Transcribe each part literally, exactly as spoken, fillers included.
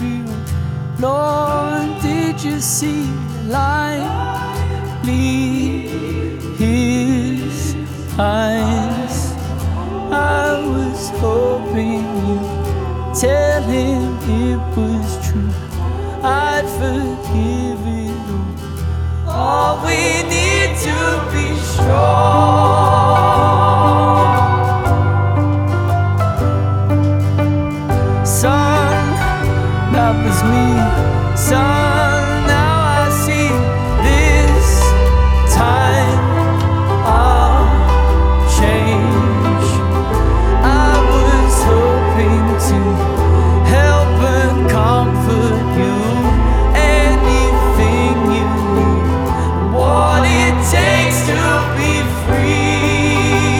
feel? Lord, did you see the light leave his eyes? I was hoping you'd tell him it was true. I'd forgive it all. All we need to be strong. Son, that was me. Son, now I see this time I'll change. I was hoping to help and comfort you. Anything you need, what it takes to be free.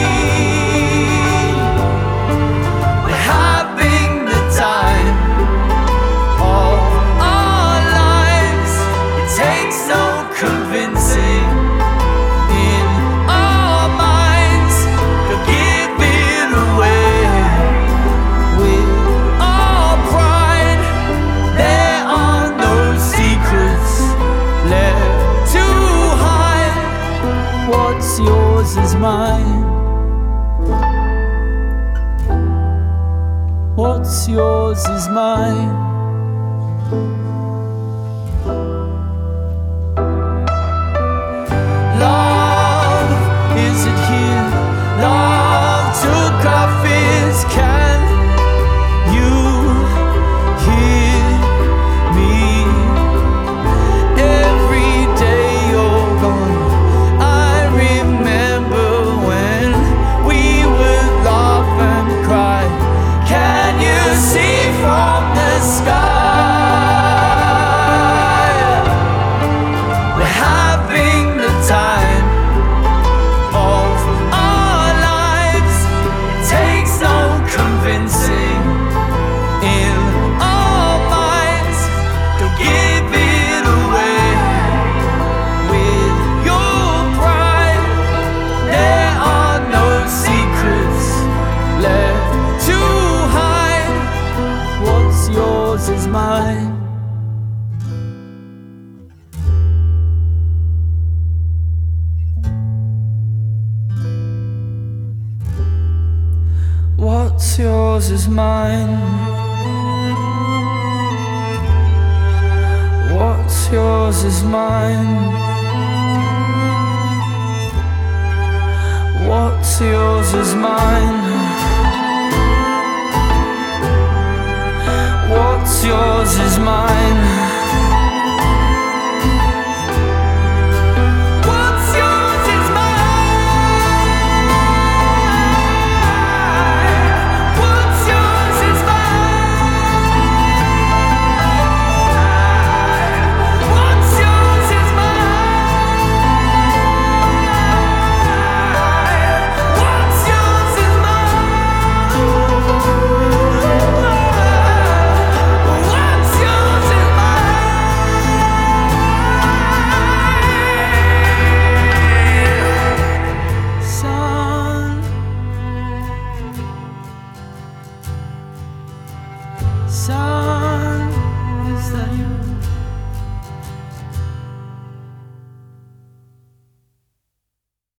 We're having the time of our lives. It takes no convincing in our minds to give it away with our pride. There are no secrets left to hide. What's yours is mine. What's yours is mine. Love, is it here? Love took off his can. You hear me? Every day you're gone, I remember when we would laugh and cry. Can you see from the sky? We're having the time of our lives. It takes no convincing in our minds to give it away with your pride. There are no secrets left to hide. What's yours is mine. What's yours is mine. What's yours is mine. What's yours is mine. What's yours is mine.